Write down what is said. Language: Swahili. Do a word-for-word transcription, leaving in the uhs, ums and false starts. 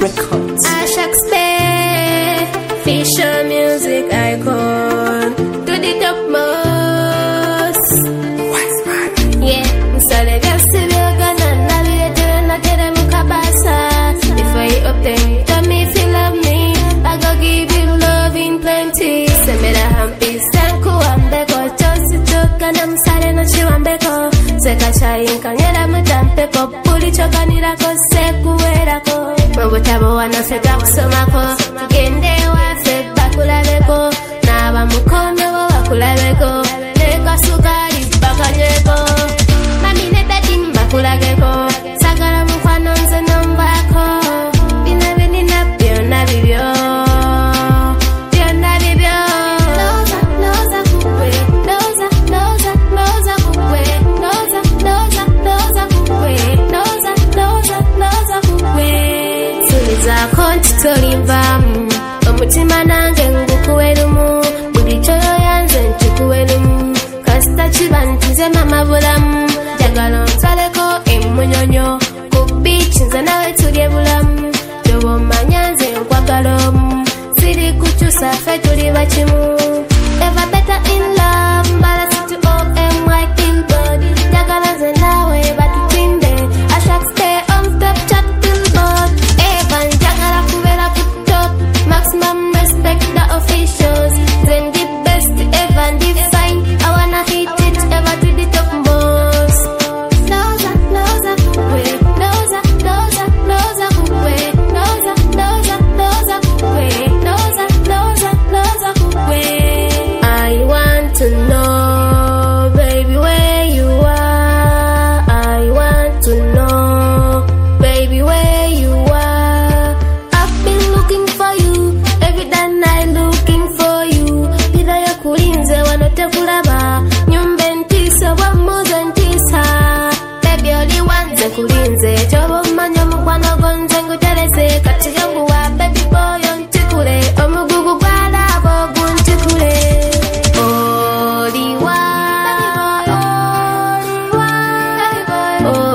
Records. Ashak Spare, Fisher music icon, to the top most. Yeah, msale vyasi vyogana, na vile tena na tere mukabasa. If I open, tell me if you love me, I go give you love in plenty. Semera hampi, sanku ambeko, chosi choka na msale no chiwambeko. Seka chayinka, nyera mutampeko, puli choka nirako, seku werako. Mabutabo wanafeka kusomako, tugende wafe bakulabeko, naba mukono bo bakulabeko, leka sukari bakaleko, mami ne dadi bakulageko, sagala mukwano nze nombako, bina binina byonna bibyo, byonna bibyo. Loza, loza kukwe, loza, loza, loza kukwe, loza, loza, loza kukwe, loza, loza, loza kukwe. Suliza ntitolimbamu, omutima nange ngukuwerumu, buli kyoyo yanze nkikuwerumu, kasita kiba ntize mama bulamu, njagala ontwaleko emunyonyo, ku beach nze nawe tulye bulamu, gyoba omanya nze nkwagala omu, siri kukyusa ffe tuli bakimu. Ever better in love, mbalasi to O M Y kill body, njagala nze nawe batutinde, Ashak stay on top chat billboard. Maximum respect the officials, then the best ever define. I wanna hit it ever to the top most. Loza, loza, kukwe, loza, loza, loza, kukwe, loza, loza, loza, kukwe, loza, loza, loza, kukwe. I want to know, baby, where you are. I want to know, baby, where you are. I've been looking for you. I looking for you. Pida ya kulinze wanote kulaba, nyumbe ntisa wamuze ntisa. Baby oli wanze kulinze, chobo manyo mukwano gonze nguterese. Kati yangu wa baby boy ntikule, omugugu kwa labo guntikule. Oliwa, oliwa, oliwa.